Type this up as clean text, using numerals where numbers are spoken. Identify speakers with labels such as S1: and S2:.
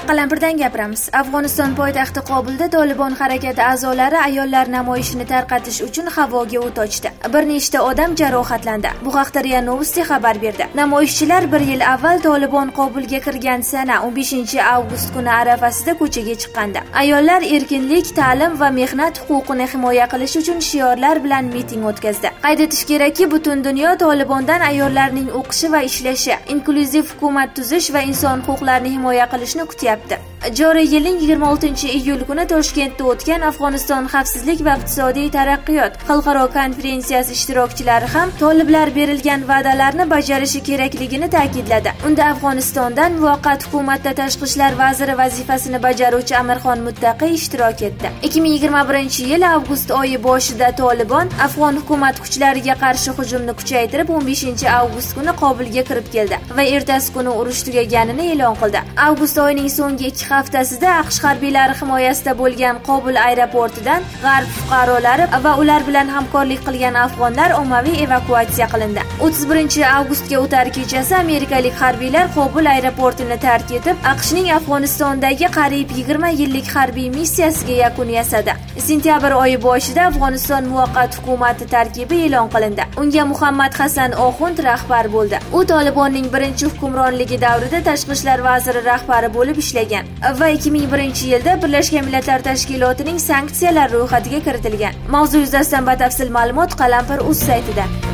S1: Qalampirdan gapiramiz. Afg'oniston poytaxti Kobulda Tolibon harakati a'zolari ayollar namoyishini tarqatish uchun havoga o't ochdi. Bir nechta odam jarohatlandi. Bu haqda RIA Novosti xabar berdi. Namoyishchilar 1 yil avval Tolibon Kobulga kirgan sana 15-avgust kuni arafasida ko'chaga chiqqandi. Ayollar erkinlik, ta'lim va mehnat huquqini himoya qilish uchun shiorlar bilan miting o'tkazdi. Qayd etish kerakki, butun dunyo Tolibondan ayollarning o'qishi va ishlashi, inklyuziv hukumat tuzish va inson huquqlarini himoya qilishni kutyapti. Joriy yilning 26-iyul kuni Toshkentda o'tgan Afg'oniston xavfsizlik va iqtisodiy taraqqiyot xalqaro konferensiyasi ishtirokchilari ham toliblar berilgan va'dalarni bajarishi kerakligini ta'kidladi. Unda Afg'onistondan muvaqqat hukumatda tashqi ishlar vaziri vazifasini bajaruvchi Amirxon Muttaqiy ishtirok etdi. 2021-yil avgust oyi boshida Tolibon Afg'on hukumat kuchlariga qarshi hujumni kuchaytirib 15-avgust kuni Kobulga kirib keldi va ertasi kuni urush tugaganini e'lon qildi. Avgust oyining so'nggi 2 haftasida AQSh harbiylari himoyasida bo'lgan Kobul aeroportidan g'arb fuqarolari va ular bilan hamkorlik qilgan afg'onlar ommaviy evakuatsiya qilindi. 31-avgustga o'tar kechasi amerikalik harbiylar Kobul aeroportini tark etib, AQShning Afg'onistondagi qariyb 20 yillik harbiy missiyasiga yakun yasadi. Sentyabr oyi boshida Afg'oniston muvaqqat hukumati tarkibi e'lon qilindi. Unga Muhammad Hasan Oxund rahbar bo'ldi. U Tolibonning birinchi hukmronligi davrida tashqi ishlar vaziri rahbari bo'lib ishlagan va 2001-yilda Birlashgan Millatlar Tashkilotining sanksiyalar ro'yxatiga kiritilgan. Mavzu yuzasidan batafsil ma'lumot Qalampir.uz saytida.